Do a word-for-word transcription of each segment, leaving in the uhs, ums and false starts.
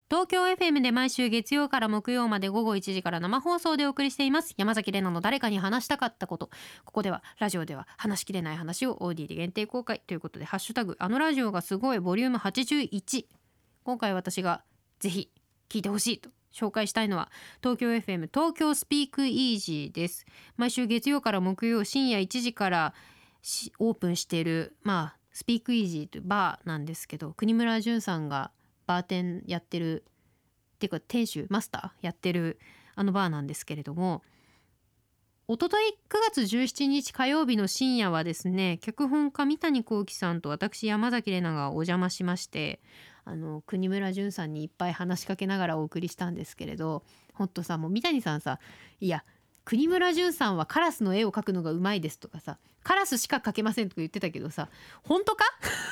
東京 エフエム で毎週月曜から木曜まで午後いちじから生放送でお送りしています山崎怜奈の誰かに話したかったこと。ここではラジオでは話しきれない話を オーディー で限定公開ということで、ハッシュタグあのラジオがすごいボリュームはちじゅういち。今回私がぜひ聞いてほしいと紹介したいのは東京 エフエム 東京スピークイージーです。毎週月曜から木曜深夜いちじからオープンしている、まあスピークイージーというバーなんですけど、国村淳さんがバーテンやってるっていうか店主マスターやってるあのバーなんですけれども、おとといくがつじゅうしちにち火曜日の深夜はですね、脚本家三谷幸喜さんと私山崎怜奈がお邪魔しまして、あの国村淳さんにいっぱい話しかけながらお送りしたんですけれど、ほんとさ、もう三谷さんさ、いや国村淳さんはカラスの絵を描くのがうまいですとかさ、カラスしか描けませんとか言ってたけどさ、本当か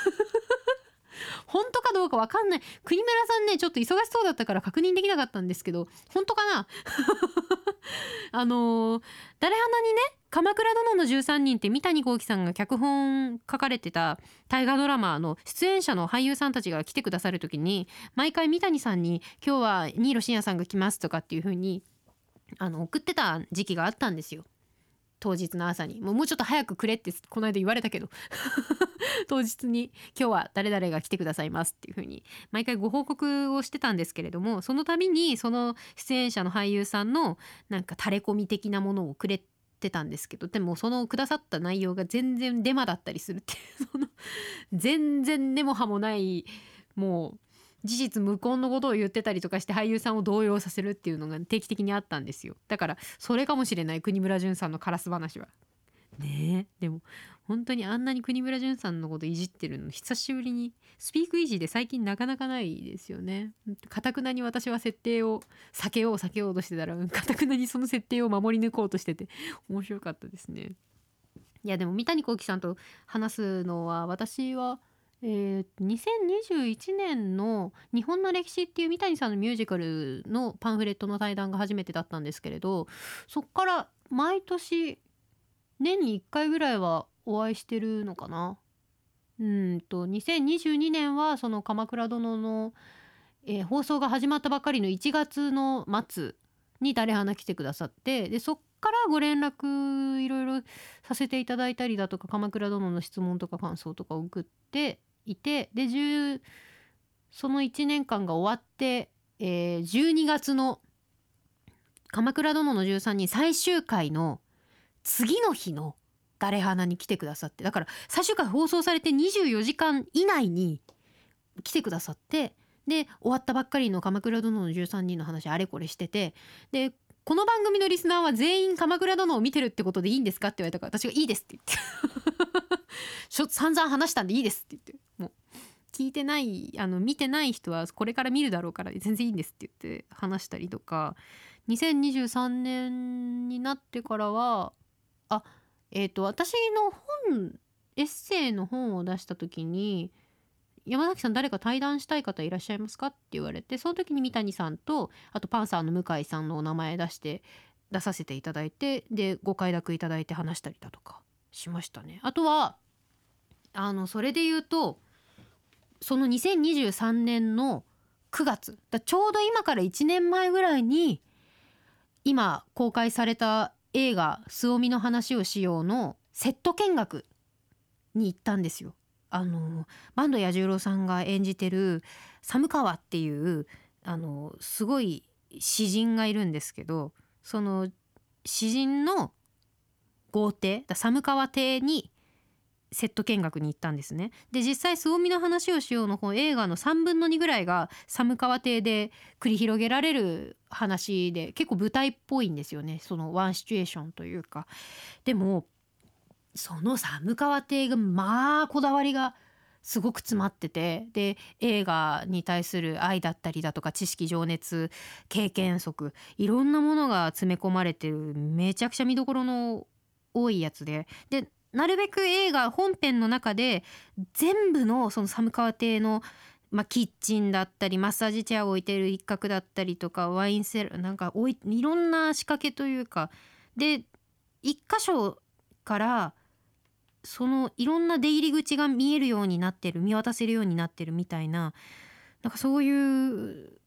本当かどうか分かんない。国村さんねちょっと忙しそうだったから確認できなかったんですけど、本当かなあのー、誰花にね、鎌倉殿のじゅうさんにんって三谷幸喜さんが脚本書かれてた大河ドラマの出演者の俳優さんたちが来てくださる時に、毎回三谷さんに今日は新納慎也さんが来ますとかっていう風にあの送ってた時期があったんですよ。当日の朝にもうもうちょっと早くくれってこの間言われたけど当日に今日は誰々が来てくださいますっていう風に毎回ご報告をしてたんですけれども、その度にその出演者の俳優さんのなんかタレコミ的なものをくれてたんですけど、でもそのくださった内容が全然デマだったりするっていうその全然根も葉もないもう事実無根のことを言ってたりとかして俳優さんを動揺させるっていうのが定期的にあったんですよ。だからそれかもしれない、国村淳さんのカラス話はね。えでも本当にあんなに国村淳さんのこといじってるの久しぶりにスピークイージーで最近なかなかないですよね。かたくなに私は設定を避けよう避けようとしてたらかたくなにその設定を守り抜こうとしてて面白かったですね。いやでも三谷幸喜さんと話すのは私はえー、にせんにじゅういちねんの日本の歴史っていう三谷さんのミュージカルのパンフレットの対談が初めてだったんですけれど、そっから毎年年にいっかいぐらいはお会いしてるのかな。うんとにせんにじゅうにねんはその鎌倉殿の、えー放送が始まったばっかりのいちがつの末に誰花来てくださって、でそっからご連絡いろいろさせていただいたりだとか、鎌倉殿の質問とか感想とかを送っていて、でじゅうそのいちねんかんが終わって、えーじゅうにがつの鎌倉殿のじゅうさんにん最終回の次の日の誰花に来てくださって、だから最終回放送されてにじゅうよじかん以内に来てくださって、で終わったばっかりの鎌倉殿のじゅうさんにんの話あれこれしてて、でこの番組のリスナーは全員鎌倉殿を見てるってことでいいんですかって言われたから、私がいいですって言ってちょっと散々話したんでいいですって言って、もう聞いてないあの見てない人はこれから見るだろうから全然いいんですって言って話したりとか、にせんにじゅうさんねんになってからはあえっ、と私の本エッセイの本を出した時に、山崎さん誰か対談したい方いらっしゃいますかって言われて、その時に三谷さんとあとパンサーの向井さんのお名前出して出させていただいて、でご快諾いただいて話したりだとかしましたね。あとはあのそれで言うとそのにせんにじゅうさんねんのくがつだ、ちょうど今からいちねんまえぐらいに今公開された映画「すおみの話をしよう」のセット見学に行ったんですよ。あの坂東彌十郎さんが演じてる寒川っていうあのすごい詩人がいるんですけど、その詩人の豪邸だ寒川邸にセット見学に行ったんですね。で実際すおみの話をしようの方映画のさんぶんのにぐらいが寒川邸で繰り広げられる話で、結構舞台っぽいんですよね、そのワンシチュエーションというか。でもその寒川邸がまあこだわりがすごく詰まってて、で映画に対する愛だったりだとか知識情熱経験則いろんなものが詰め込まれてるめちゃくちゃ見どころの多いやつで、でなるべく映画本編の中で全部のその寒川邸の、まあ、キッチンだったりマッサージチェアを置いてる一角だったりとかワインセラーなんか置いいろんな仕掛けというかで、一箇所からそのいろんな出入り口が見えるようになってる見渡せるようになってるみたいな、なんかそういう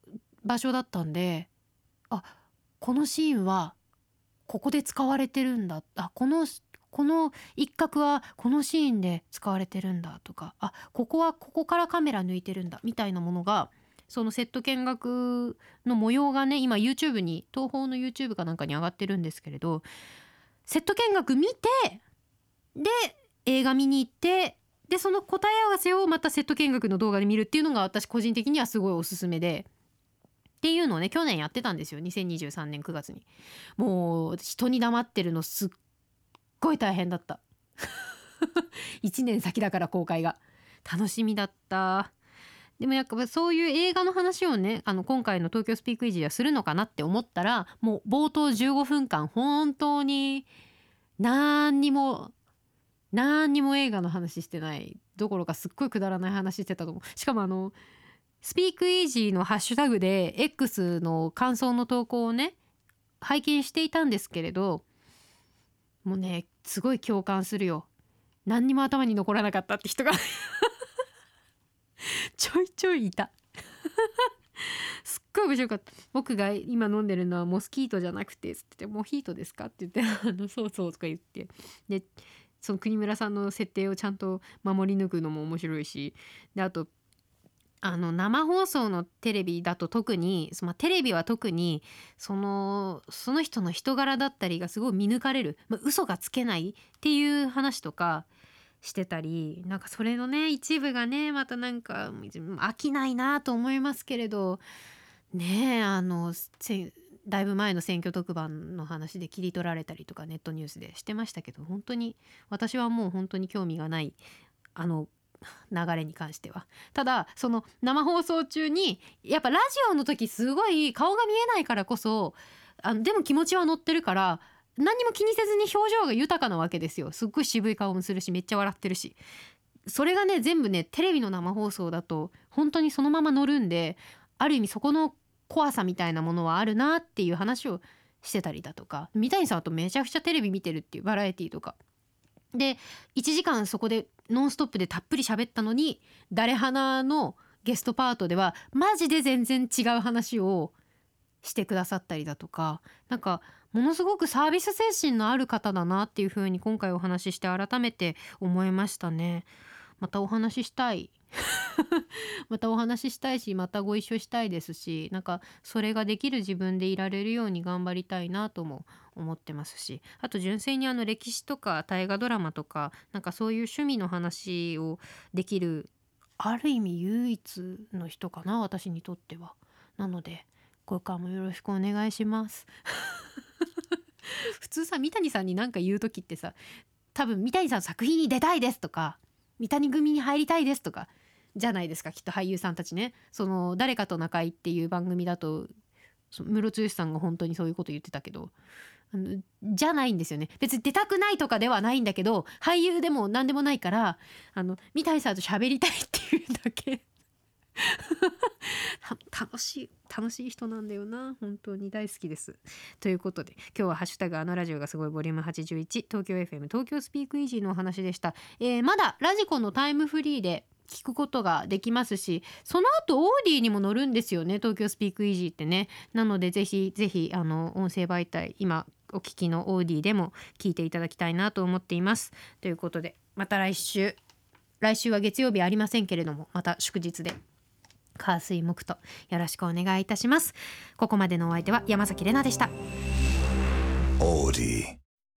場所だったんで、あ、このシーンはここで使われてるんだ、あ、このこの一角はこのシーンで使われてるんだとか、あ、ここはここからカメラ抜いてるんだみたいなものが、そのセット見学の模様がね、今 YouTube に、東宝の YouTube かなんかに上がってるんですけれど、セット見学見て、で映画見に行って、でその答え合わせをまたセット見学の動画で見るっていうのが私個人的にはすごいおすすめで、っていうのをね去年やってたんですよ。にせんにじゅうさんねんくがつに。もう人に黙ってるのすっごい大変だったいちねん先だから公開が楽しみだった。でもやっぱそういう映画の話をね、あの今回の東京スピークイージーはするのかなって思ったら、もう冒頭じゅうごふんかん本当に何にも何にも映画の話してないどころか、すっごいくだらない話してたと思う。しかもあのスピークイージーのハッシュタグで X の感想の投稿をね拝見していたんですけれど、もうねすごい共感するよ。何にも頭に残らなかったって人がちょいちょいいたすっごい面白かった。僕が今飲んでるのはモスキートじゃなくてつってモヒートですかって言ってあのそうそうとか言って、でその国村さんの設定をちゃんと守り抜くのも面白いし、であとあの生放送のテレビだと特に、そのテレビは特にそのその人の人柄だったりがすごい見抜かれる、まあ、嘘がつけないっていう話とかしてたり、なんかそれのね一部がねまたなんか飽きないなと思いますけれどねえ、あのせだいぶ前の選挙特番の話で切り取られたりとかネットニュースでしてましたけど、本当に私はもう本当に興味がないあの流れに関しては。ただその生放送中にやっぱラジオの時すごい顔が見えないからこそ、あのでも気持ちは乗ってるから何にも気にせずに表情が豊かなわけですよ。すっごい渋い顔もするしめっちゃ笑ってるし、それがね全部ねテレビの生放送だと本当にそのまま乗るんで、ある意味そこの怖さみたいなものはあるなっていう話をしてたりだとか、三谷さんとめちゃくちゃテレビ見てるっていうバラエティとかでいちじかんそこでノンストップでたっぷり喋ったのに、誰花のゲストパートではマジで全然違う話をしてくださったりだとか、なんかものすごくサービス精神のある方だなっていう風に今回お話しして改めて思いましたね。またお話ししたいまたお話ししたいし、またご一緒したいですし、なんかそれができる自分でいられるように頑張りたいなとも思ってますし、あと純粋にあの歴史とか大河ドラマとかなんかそういう趣味の話をできる、ある意味唯一の人かな私にとっては。なのでこれからもよろしくお願いします普通さ三谷さんに何か言う時ってさ、多分三谷さん作品に出たいですとか三谷組に入りたいですとかじゃないですか、きっと俳優さんたちね。その誰かと仲いいっていう番組だとムロツヨシさんが本当にそういうこと言ってたけど、あのじゃないんですよね。別に出たくないとかではないんだけど、俳優でも何でもないから、あの三谷さんと喋りたいっていうだけ楽しい楽しい人なんだよな、本当に大好きです。ということで今日はハッシュタグあのラジオがすごいボリュームはちじゅういち、東京 エフエム 東京スピークイージーのお話でした。えー、まだラジコのタイムフリーで聞くことができますし、その後オーディにも載るんですよね、東京スピークイージーってね。なのでぜひぜひあの音声媒体今お聞きのオーディでも聞いていただきたいなと思っています。ということでまた来週来週は月曜日ありませんけれども、また祝日で火水木とよろしくお願いいたします。ここまでのお相手は山崎怜奈でした。オーディ